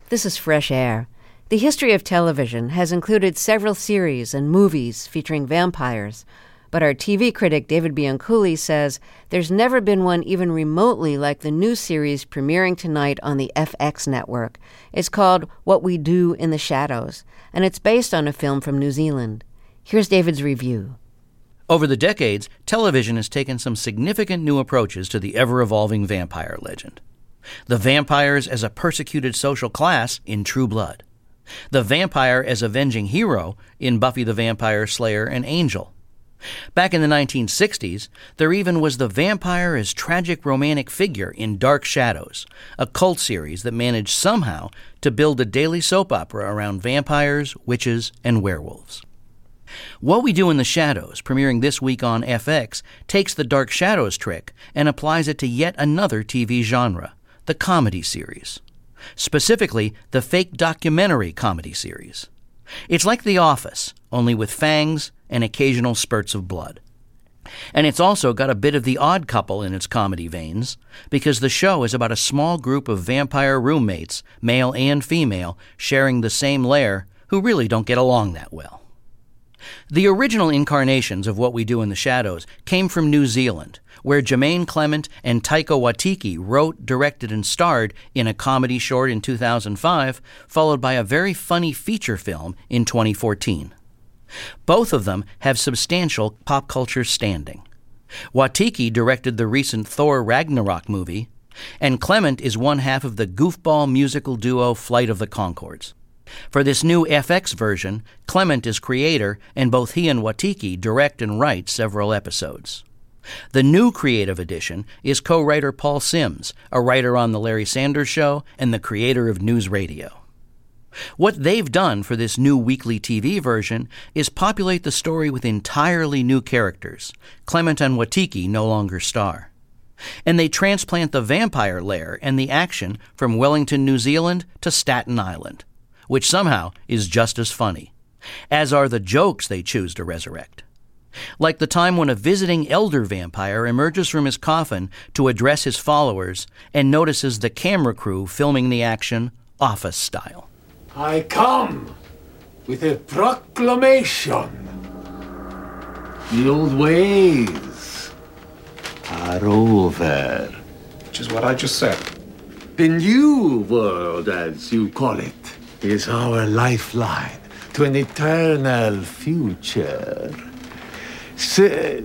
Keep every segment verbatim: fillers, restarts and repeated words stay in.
This is Fresh Air. The history of television has included several series and movies featuring vampires, but our T V critic David Bianculli says there's never been one even remotely like the new series premiering tonight on the F X network. It's called What We Do in the Shadows, and it's based on a film from New Zealand. Here's David's review. Over the decades, television has taken some significant new approaches to the ever-evolving vampire legend. The vampires as a persecuted social class in True Blood. The vampire as avenging hero in Buffy the Vampire Slayer and Angel. Back in the nineteen sixties, there even was the vampire as tragic romantic figure in Dark Shadows, a cult series that managed somehow to build a daily soap opera around vampires, witches, and werewolves. What We Do in the Shadows, premiering this week on F X, takes the Dark Shadows trick and applies it to yet another T V genre, the comedy series. Specifically, the fake documentary comedy series. It's like The Office, only with fangs and occasional spurts of blood. And it's also got a bit of The Odd Couple in its comedy veins, because the show is about a small group of vampire roommates, male and female, sharing the same lair, who really don't get along that well. The original incarnations of What We Do in the Shadows came from New Zealand, where Jermaine Clement and Taika Waititi wrote, directed, and starred in a comedy short in two thousand five, followed by a very funny feature film in twenty fourteen. Both of them have substantial pop culture standing. Waititi directed the recent Thor Ragnarok movie, and Clement is one half of the goofball musical duo Flight of the Conchords. For this new F X version, Clement is creator, and both he and Waititi direct and write several episodes. The new creative addition is co-writer Paul Sims, a writer on The Larry Sanders Show and the creator of News Radio. What they've done for this new weekly T V version is populate the story with entirely new characters. Clement and Waititi no longer star. And they transplant the vampire lair and the action from Wellington, New Zealand to Staten Island, which somehow is just as funny, as are the jokes they choose to resurrect. Like the time when a visiting elder vampire emerges from his coffin to address his followers and notices the camera crew filming the action Office style. I come with a proclamation. The old ways are over. Which is what I just said. The new world, as you call it, is our lifeline to an eternal future. So,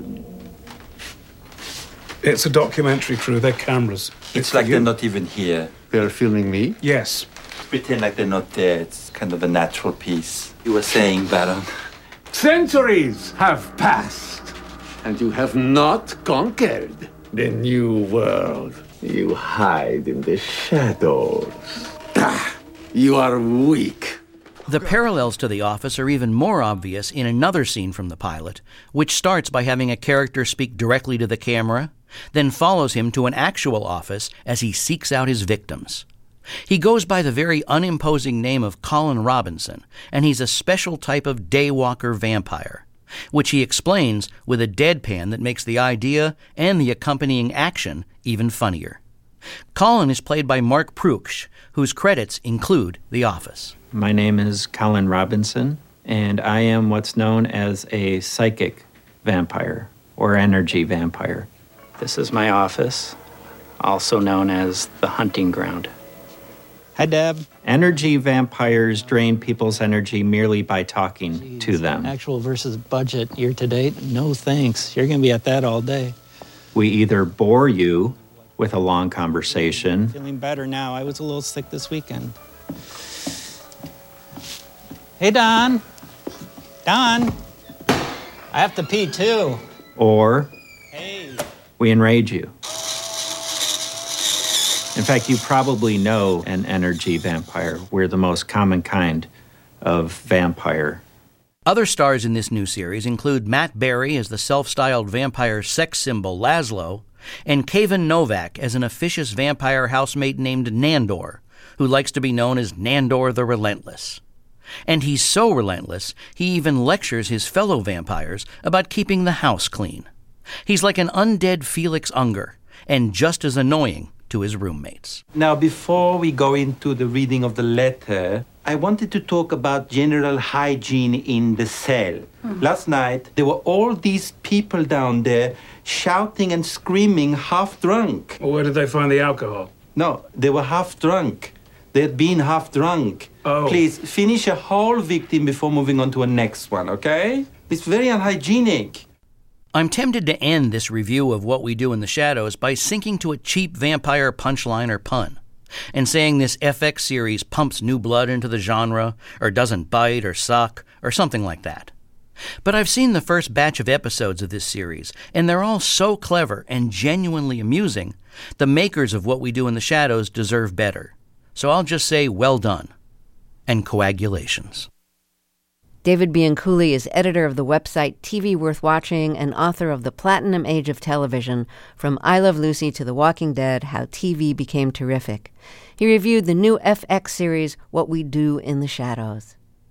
it's a documentary crew, they're cameras. It's, it's like they're not even here. They're filming me? Yes. Pretend like they're not there. It's kind of a natural piece. You were saying, Baron. Centuries have passed, and you have not conquered the new world. You hide in the shadows. Ah, you are weak. The parallels to The Office are even more obvious in another scene from the pilot, which starts by having a character speak directly to the camera, then follows him to an actual office as he seeks out his victims. He goes by the very unimposing name of Colin Robinson, and he's a special type of daywalker vampire, which he explains with a deadpan that makes the idea and the accompanying action even funnier. Colin is played by Mark Pruksch, whose credits include The Office. My name is Colin Robinson, and I am what's known as a psychic vampire, or energy vampire. This is my office, also known as the hunting ground. Hi, Deb. Energy vampires drain people's energy merely by talking Jeez, to them. Actual versus budget year to date? No thanks. You're going to be at that all day. We either bore you with a long conversation. Feeling better now. I was a little sick this weekend. Hey, Don. Don. I have to pee, too. Or hey. we enrage you. In fact, you probably know an energy vampire. We're the most common kind of vampire. Other stars in this new series include Matt Berry as the self-styled vampire sex symbol Laszlo, and Kevin Novak as an officious vampire housemate named Nandor, who likes to be known as Nandor the Relentless. And he's so relentless, he even lectures his fellow vampires about keeping the house clean. He's like an undead Felix Unger, and just as annoying to his roommates. Now, before we go into the reading of the letter, I wanted to talk about general hygiene in the cell. Mm. Last night, there were all these people down there shouting and screaming, half drunk. Well, where did they find the alcohol? No, they were half drunk. They had been half drunk. Oh. Please, finish a whole victim before moving on to a next one, okay? It's very unhygienic. I'm tempted to end this review of What We Do in the Shadows by sinking to a cheap vampire punchline or pun, and saying this F X series pumps new blood into the genre, or doesn't bite or suck, or something like that. But I've seen the first batch of episodes of this series, and they're all so clever and genuinely amusing, the makers of What We Do in the Shadows deserve better. So I'll just say well done, and coagulations. David Bianculli is editor of the website T V Worth Watching and author of The Platinum Age of Television, From I Love Lucy to The Walking Dead, How T V Became Terrific. He reviewed the new F X series What We Do in the Shadows.